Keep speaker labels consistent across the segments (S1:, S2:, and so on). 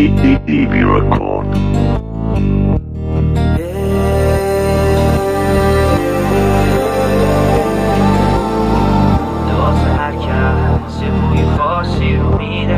S1: DB Record.
S2: لباس هر کس یه بوی خاصی رو میده،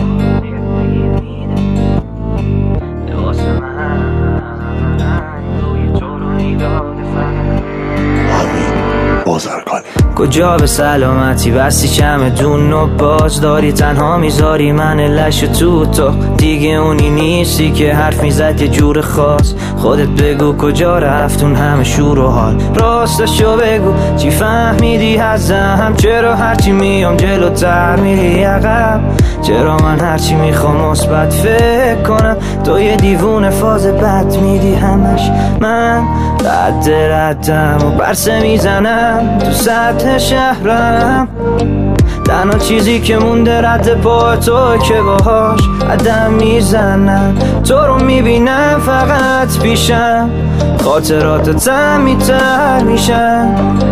S2: لباس من روی تو رو میداده فقط
S1: همین بازرگانی.
S2: کجا به سلامتی بستی چمدون و باز داری تنها میذاری من لش تو دیگه اونی نیستی که حرف میزد یه جور خاص. خودت بگو کجا رفتون همه شور و حال، راستشو بگو چی فهمیدی ازم؟ چرا هرچی میام جلوتر میری عقب؟ چرا من هرچی میخوام مثبت فکر کنم تو یه دیوونه فاز بد میدی همش؟ من ردم و برسه میزنم تو سطح شهرم، تنها چیزی که مونده رد پا تو که باهاش قدم میزنم. تو رو میبینم فقط پیشم، خاطرات تعمی‌تر میشن،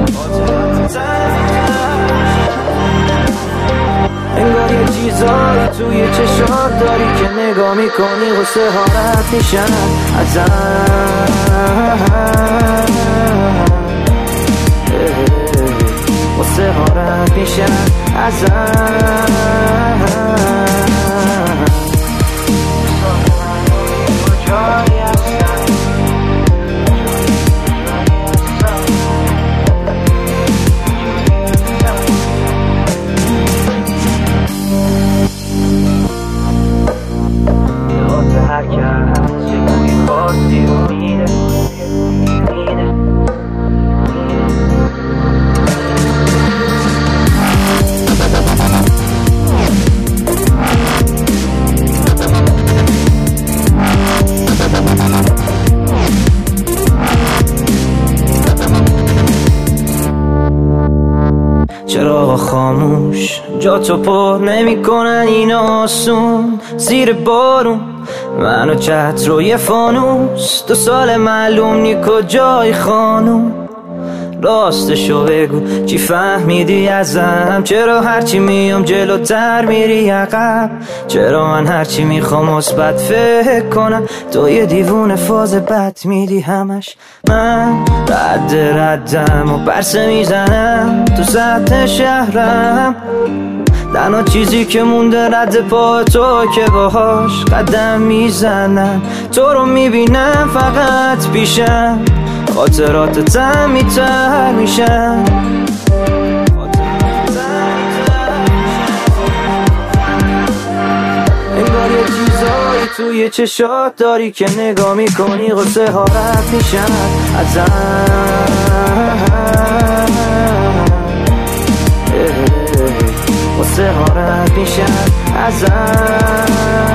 S2: انگار یه چیزایی توی چشات داری که نگاه میکنی غصه ها رد میشن ازم. غصه ها رد میشن ازم. هر کس یه بوی خاصی رو میده. چراغ خاموش جا تو پر نمی کنن این آسون، زیر بارون منو چت روی فانوس. 2 سال معلوم نی کجای خانوم، راستشو بگو چی فهمیدی ازم؟ چرا هرچی میام جلوتر میری عقب؟ چرا من هرچی میخوام مثبت فکر کنم تو یه دیوونه فاز بد میدی همش؟ من ردم و برسه میزنم تو سطح شهرم، تنها چیزی که مونده رد پا تو که باهاش قدم میزنم. تو رو میبینم فقط پیشم، خاطرات تعمی‌تر میشن، انگار یه چیزایی توی چشات داری که نگاه میکنی غصه ها رد میشن ازم. غصه ها رد میشن ازم.